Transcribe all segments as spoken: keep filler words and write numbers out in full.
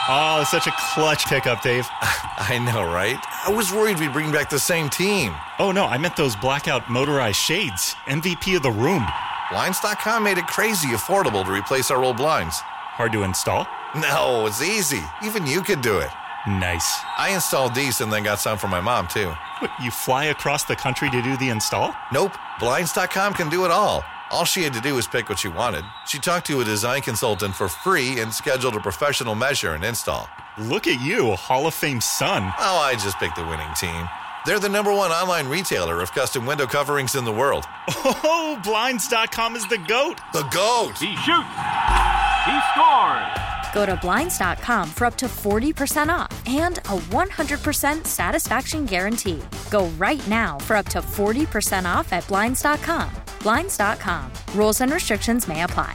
Oh, such a clutch pickup, Dave. I know, right? I was worried we'd bring back the same team. Oh, no, I meant those blackout motorized shades. M V P of the room. Blinds dot com made it crazy affordable to replace our old blinds. Hard to install? No, it's easy. Even you could do it. Nice. I installed these and then got some for my mom, too. What, you fly across the country to do the install? Nope. Blinds dot com can do it all. All she had to do was pick what she wanted. She talked to a design consultant for free and scheduled a professional measure and install. Look at you, a Hall of Fame son. Oh, I just picked the winning team. They're the number one online retailer of custom window coverings in the world. Oh, Blinds dot com is the GOAT. The GOAT! He shoots. He scores. Go to Blinds dot com for up to forty percent off and a one hundred percent satisfaction guarantee. Go right now for up to forty percent off at Blinds dot com. Blinds dot com. Rules and restrictions may apply.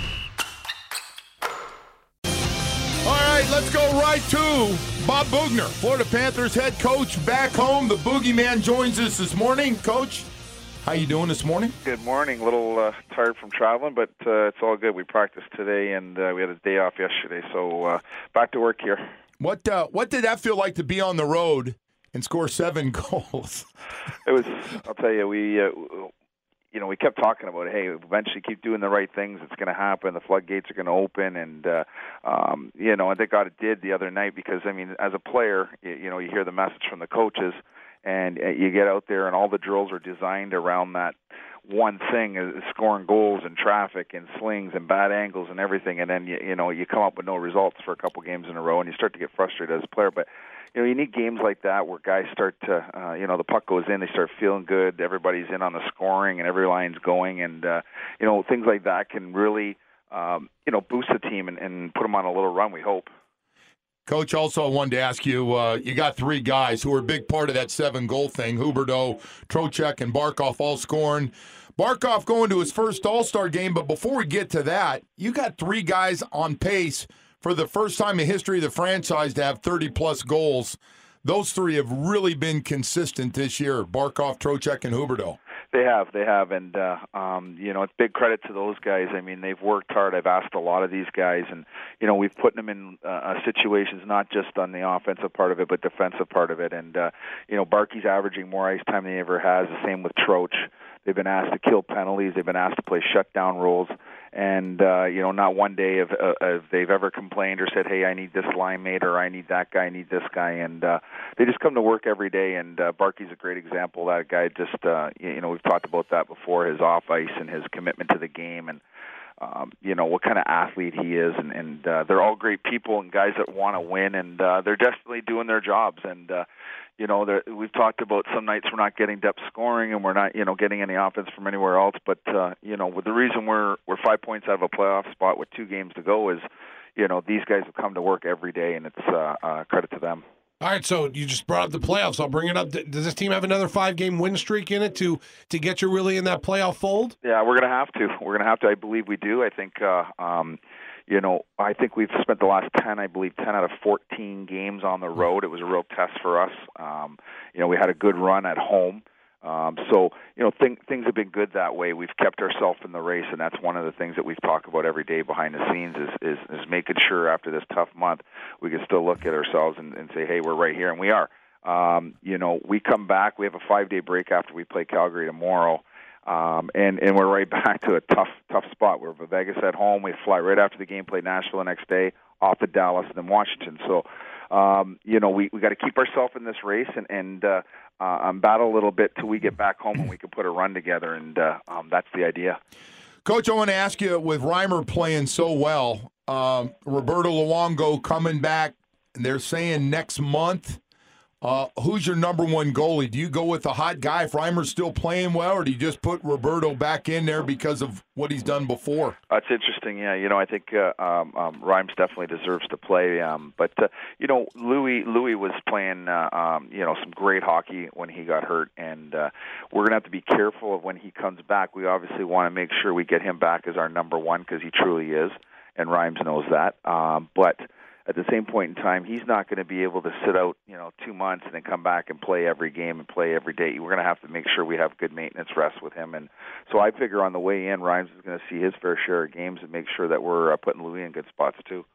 All right, let's go right to Bob Boughner, Florida Panthers head coach, back home. The Boogeyman joins us this morning. Coach, how you doing this morning? Good morning. A little uh, tired from traveling, but uh, it's all good. We practiced today, and uh, we had a day off yesterday, so uh, back to work here. What uh, What did that feel like to be on the road and score seven goals? It was. I'll tell you, we. Uh, You know, we kept talking about, hey, eventually keep doing the right things. It's going to happen. The floodgates are going to open. And, uh, um, you know, I think God it did the other night because, I mean, as a player, you, you know, you hear the message from the coaches and uh, you get out there and all the drills are designed around that one thing, is scoring goals and traffic and slings and bad angles and everything. And then, you, you know, you come up with no results for a couple games in a row and you start to get frustrated as a player. But you know, you need games like that where guys start to, uh, you know, the puck goes in, they start feeling good, everybody's in on the scoring, and every line's going, and, uh, you know, things like that can really, um, you know, boost the team and, and put them on a little run, we hope. Coach, also I wanted to ask you, uh, you got three guys who are a big part of that seven-goal thing, Huberdeau, Trocheck, and Barkov all scoring. Barkov going to his first All-Star game, but before we get to that, you got three guys on pace for the first time in history of the franchise to have thirty-plus goals. Those three have really been consistent this year, Barkov, Trocheck, and Huberdeau. They have, they have, and, uh, um, you know, it's big credit to those guys. I mean, they've worked hard. I've asked a lot of these guys, and, you know, we've put them in uh, situations not just on the offensive part of it, but defensive part of it. And, uh, you know, Barkey's averaging more ice time than he ever has, the same with Troch. They've been asked to kill penalties. They've been asked to play shutdown roles. And, uh, you know, not one day have, uh, have they've ever complained or said, hey, I need this line mate or I need that guy, I need this guy. And uh, they just come to work every day. And uh, Barkey's a great example. That guy just, uh, you know, we've talked about that before, his off-ice and his commitment to the game and, um, you know, what kind of athlete he is. And, and uh, they're all great people and guys that want to win. And uh, they're definitely doing their jobs. And, uh, you know, we've talked about some nights we're not getting depth scoring and we're not, you know, getting any offense from anywhere else. But, uh, you know, with the reason we're we're five points out of a playoff spot with two games to go is, you know, these guys have come to work every day, and it's uh, uh, credit to them. All right, so you just brought up the playoffs. I'll bring it up. Does this team have another five-game win streak in it to to get you really in that playoff fold? Yeah, we're going to have to. We're going to have to. I believe we do. I think, uh, um, you know, I think we've spent the last ten, I believe, ten out of fourteen games on the road. It was a real test for us. Um, you know, we had a good run at home. Um, so, you know, th- things have been good that way. We've kept ourselves in the race, and that's one of the things that we've talked about every day behind the scenes is, is, is making sure after this tough month we can still look at ourselves and, and say, hey, we're right here, and we are. Um, you know, we come back. We have a five-day break after we play Calgary tomorrow, um, and, and we're right back to a tough tough spot. We're Vegas at home. We fly right after the game, play Nashville the next day, off to Dallas, and then Washington. So, um, you know, we we got to keep ourselves in this race and, and uh, uh, um, battle a little bit till we get back home and we can put a run together, and uh, um, that's the idea. Coach, I want to ask you, with Reimer playing so well, um, Roberto Luongo coming back, and they're saying next month, uh, who's your number one goalie? Do you go with the hot guy if Reimer's still playing well, or do you just put Roberto back in there because of what he's done before? That's interesting. Yeah, you know, I think uh, um, um, Reimer definitely deserves to play. Um, but uh, you know, Louis Louis was playing, uh, um, you know, some great hockey when he got hurt, and uh, we're gonna have to be careful of when he comes back. We obviously want to make sure we get him back as our number one because he truly is, and Reimer knows that. Um, but at the same point in time, he's not going to be able to sit out, you know, two months and then come back and play every game and play every day. We're going to have to make sure we have good maintenance rest with him. And so I figure on the way in, Reimer is going to see his fair share of games and make sure that we're uh, putting Louis in good spots too.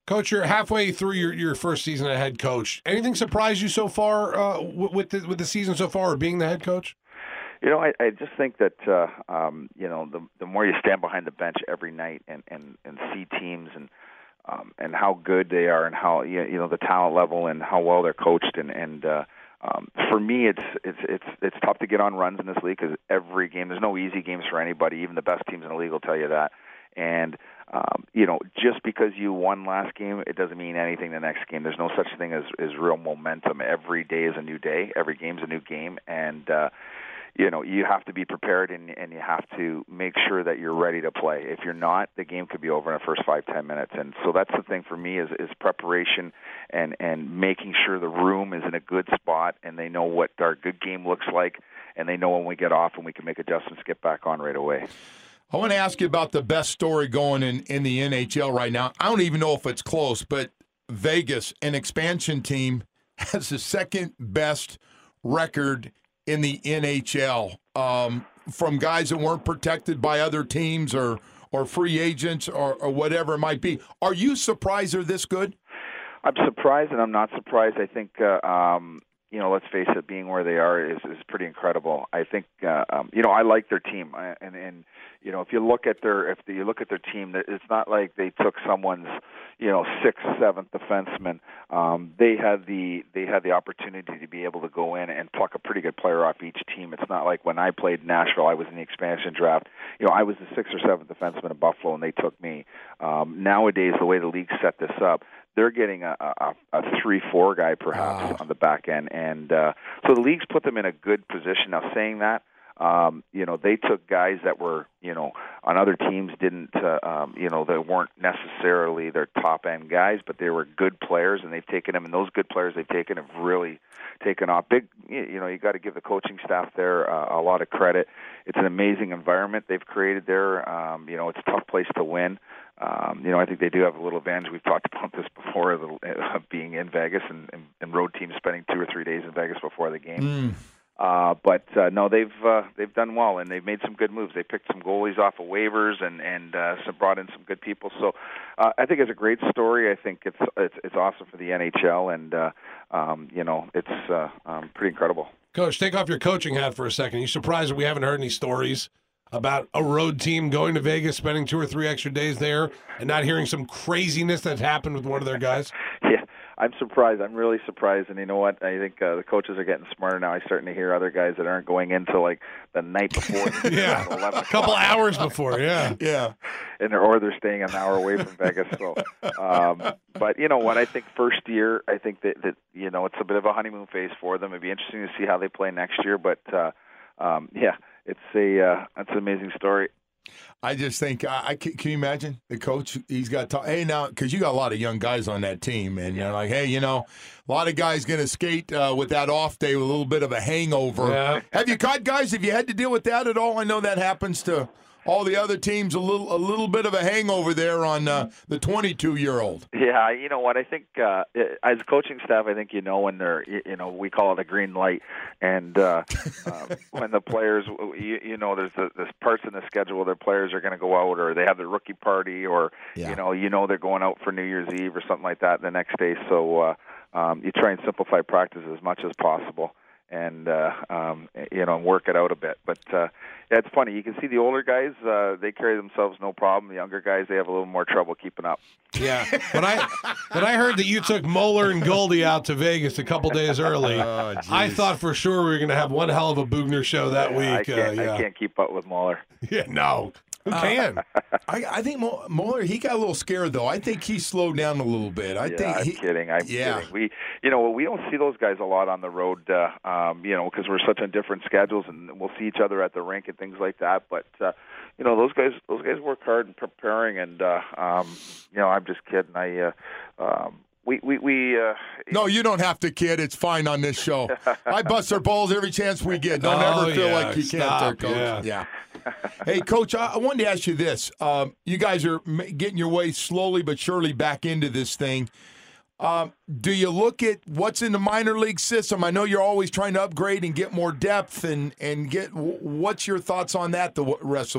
Coach, you're halfway through your, your first season as head coach. Anything surprise you so far uh, with the, with the season so far, or being the head coach? You know, I, I just think that uh, um, you know the the more you stand behind the bench every night and, and, and see teams and um, and how good they are and how you know the talent level and how well they're coached and and uh, um, for me it's it's it's it's tough to get on runs in this league because every game there's no easy games for anybody. Even the best teams in the league will tell you that. And um, you know, just because you won last game, it doesn't mean anything the next game. There's no such thing as, as real momentum. Every day is a new day. Every game's a new game, and uh, you know, you have to be prepared and, and you have to make sure that you're ready to play. If you're not, the game could be over in the first five, ten minutes. And so that's the thing for me is, is preparation and, and making sure the room is in a good spot and they know what our good game looks like and they know when we get off and we can make adjustments, get back on right away. I want to ask you about the best story going in, in the N H L right now. I don't even know if it's close, but Vegas, an expansion team, has the second best record in the N H L um, from guys that weren't protected by other teams or or free agents or, or whatever it might be. Are you surprised they're this good? I'm surprised and I'm not surprised. I think, uh, um, you know, let's face it, being where they are is, is pretty incredible. I think, uh, um, you know, I like their team. I, and, and, you know, if you look at their, if you look at their team, it's not like they took someone's, you know, sixth, seventh defenseman. Um, they had the, they had the opportunity to be able to go in and pluck a pretty good player off each team. It's not like when I played Nashville, I was in the expansion draft. You know, I was the sixth or seventh defenseman in Buffalo, and they took me. Um, nowadays, the way the league set this up, they're getting a, a, a three four guy perhaps ah. on the back end. And uh, so the league's put them in a good position. Now, saying that, um, you know, they took guys that were, you know, on other teams didn't, uh, um, you know, they weren't necessarily their top-end guys, but they were good players, and they've taken them. And those good players they've taken have really taken off. Big, you know, you got to give the coaching staff there uh, a lot of credit. It's an amazing environment they've created there. Um, you know, it's a tough place to win. Um, you know, I think they do have a little advantage. We've talked about this before, the, uh, being in Vegas and, and, and road teams spending two or three days in Vegas before the game. Mm. Uh, but uh, no, they've uh, they've done well, and they've made some good moves. They picked some goalies off of waivers and and uh, some brought in some good people. So uh, I think it's a great story. I think it's it's it's awesome for the N H L, and uh, um, you know, it's uh, um, pretty incredible. Coach, take off your coaching hat for a second. Are you surprised that we haven't heard any stories about a road team going to Vegas, spending two or three extra days there, and not hearing some craziness that happened with one of their guys? Yeah, I'm surprised. I'm really surprised. And you know what? I think uh, the coaches are getting smarter now. I'm starting to hear other guys that aren't going into like the night before. yeah, a couple hours before. Yeah, yeah. And they're, or they're staying an hour away from Vegas. So, um, but you know what? I think first year, I think that, that you know it's a bit of a honeymoon phase for them. It'd be interesting to see how they play next year. But uh, um, yeah. It's a uh, it's an amazing story. I just think I, I can, can you imagine the coach? He's got to, hey now because you got a lot of young guys on that team, and you're like, hey, you know, a lot of guys going to skate uh, with that off day with a little bit of a hangover. Yeah. Have you caught guys? Have you had to deal with that at all? I know that happens to all the other teams. A little a little bit of a hangover there on uh, the twenty-two year old. Yeah, you know what? I think uh, as coaching staff, I think you know when they're you know we call it a green light, and uh, uh, when the players you, you know there's the, there's parts in the schedule where their players are going to go out or they have their rookie party or yeah. you know you know they're going out for New Year's Eve or something like that the next day. So uh, um, you try and simplify practice as much as possible. And, uh, um, you know, and work it out a bit. But, uh, yeah, it's funny. You can see the older guys, uh, they carry themselves no problem. The younger guys, they have a little more trouble keeping up. Yeah. But I but I heard that you took Moeller and Goldie out to Vegas a couple days early. Oh, I thought for sure we were going to have one hell of a Bugner show that week. I can't, uh, yeah. I can't keep up with Moeller. Yeah, no. Who can? Uh, I, I think Moeller, he got a little scared, though. I think he slowed down a little bit. I yeah, think I'm he, kidding. I'm yeah. kidding. We, you know, we don't see those guys a lot on the road, uh, um, you know, because we're such on different schedules, and we'll see each other at the rink and things like that. But, uh, you know, those guys, those guys work hard in preparing, and, uh, um, you know, I'm just kidding. I, uh, um, We, we, we uh, no, you don't have to, kid. It's fine on this show. I bust our balls every chance we get. Don't oh, ever feel yeah. like you Stop. can't there, Coach. Yeah. yeah. Hey, Coach, I, I wanted to ask you this. Um, you guys are m- getting your way slowly but surely back into this thing. Um, do you look at what's in the minor league system? I know you're always trying to upgrade and get more depth, and, and get – what's your thoughts on that the rest of the way?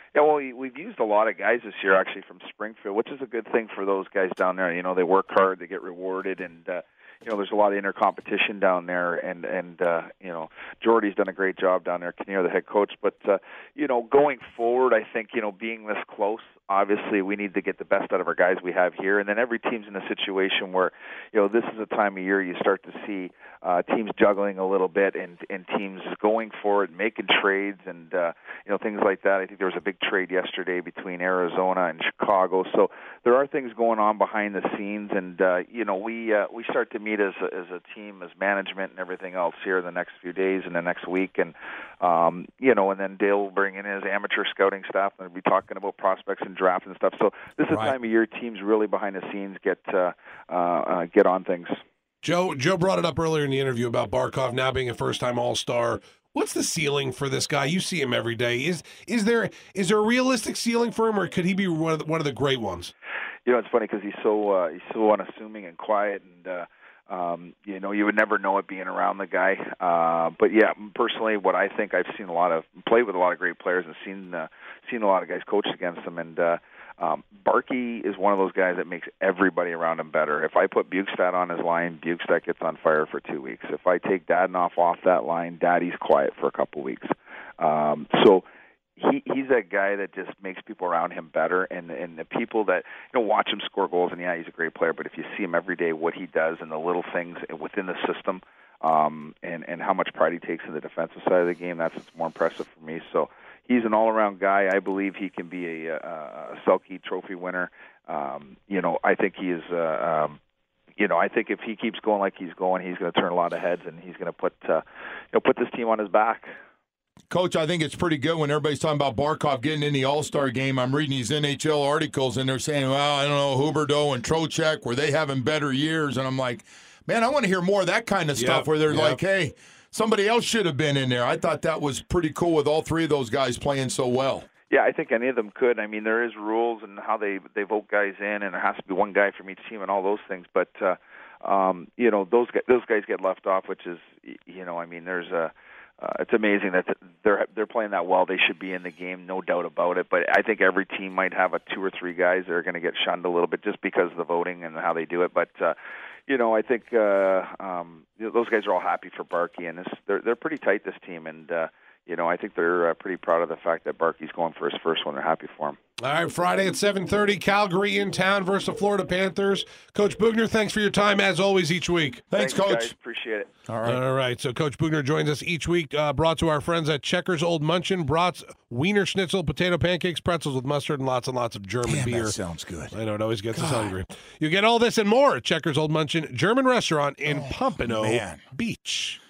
Yeah, well, we've used a lot of guys this year actually from Springfield, which is a good thing for those guys down there. You know, they work hard, they get rewarded, and uh, you know, there's a lot of inter competition down there. And and uh, you know, Jordy's done a great job down there, Kinnear, the head coach. But uh, you know, going forward, I think you know, being this close, obviously we need to get the best out of our guys we have here. And then every team's in a situation where you know, this is a time of year you start to see uh, teams juggling a little bit, and and teams going for it, making trades, and uh, you know, things like that. I think there was a big trade yesterday between Arizona and Chicago. So there are things going on behind the scenes, and uh, you know, we uh, we start to meet as a, as a team, as management, and everything else here in the next few days and the next week, and um, you know, and then Dale will bring in his amateur scouting staff, and we'll be talking about prospects and draft and stuff. So this is Right. a time of year teams really behind the scenes get uh, uh, uh, get on things. Joe, Joe brought it up earlier in the interview about Barkov now being a first-time All-Star. What's the ceiling for this guy? You see him every day. Is is there is there a realistic ceiling for him, or could he be one of the, one of the great ones? You know, it's funny because he's so uh, he's so unassuming and quiet, and uh, um, you know, you would never know it being around the guy. Uh, but yeah, personally, what I think, I've seen a lot of played with a lot of great players and seen uh, seen a lot of guys coach against him, and uh, um, Barkey is one of those guys that makes everybody around him better. If I put Bukestad on his line, Bukestad gets on fire for two weeks. If I take Dadenoff off that line, Daddy's quiet for a couple weeks. Um, so. He he's that guy that just makes people around him better, and and the people that you know watch him score goals, and yeah, he's a great player. But if you see him every day, what he does and the little things within the system, um, and and how much pride he takes in the defensive side of the game, that's what's more impressive for me. So he's an all-around guy. I believe he can be a, a, a Selke Trophy winner. Um, you know, I think he is. Uh, um, You know, I think if he keeps going like he's going, he's going to turn a lot of heads, and he's going to put uh, you know put this team on his back. Coach, I think it's pretty good when everybody's talking about Barkov getting in the All-Star game. I'm reading these N H L articles, and they're saying, well, I don't know, Huberdeau and Trocheck, were they having better years? And I'm like, man, I want to hear more of that kind of stuff Yep, where they're yep. like, hey, somebody else should have been in there. I thought that was pretty cool with all three of those guys playing so well. Yeah, I think any of them could. I mean, there is rules and how they they vote guys in, and there has to be one guy from each team and all those things. But uh, um, you know, those guys, those guys get left off, which is, you know, I mean, there's a. Uh, it's amazing that they're they're playing that well. They should be in the game, no doubt about it. But I think every team might have a two or three guys that are going to get shunned a little bit just because of the voting and how they do it. But uh, you know, I think uh, um, those guys are all happy for Barkey, and this, they're they're pretty tight, this team, and uh, you know, I think they're uh, pretty proud of the fact that Barkey's going for his first one. They're happy for him. All right, Friday at seven thirty, Calgary in town versus the Florida Panthers. Coach Bugner, thanks for your time as always each week. Thanks, Thanks Coach. guys. Appreciate it. All right. All right, so Coach Bugner joins us each week, uh, brought to our friends at Checkers Old Munchin, brats, Wiener Schnitzel, potato pancakes, pretzels with mustard, and lots and lots of German Damn, beer. that sounds good. I know, it always gets us hungry. You get all this and more at Checkers Old Munchin German Restaurant in Pompano man. Beach.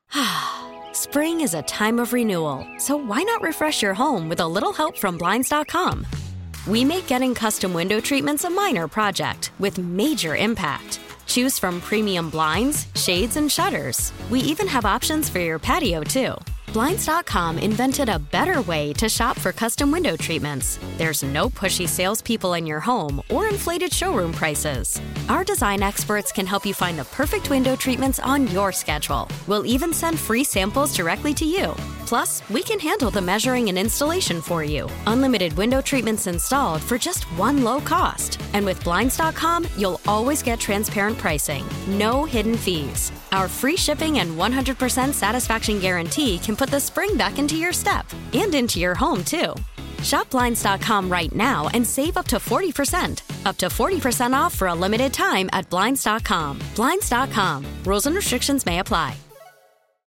Spring is a time of renewal, so why not refresh your home with a little help from Blinds dot com? We make getting custom window treatments a minor project with major impact. Choose from premium blinds, shades, and shutters. We even have options for your patio, too. Blinds dot com invented a better way to shop for custom window treatments. There's no pushy salespeople in your home or inflated showroom prices. Our design experts can help you find the perfect window treatments on your schedule. We'll even send free samples directly to you. Plus, we can handle the measuring and installation for you. Unlimited window treatments installed for just one low cost. And with Blinds dot com, you'll always get transparent pricing. No hidden fees. Our free shipping and one hundred percent satisfaction guarantee can put the spring back into your step and into your home, too. Shop Blinds dot com right now and save up to forty percent. Up to forty percent off for a limited time at Blinds dot com. Blinds dot com. Rules and restrictions may apply.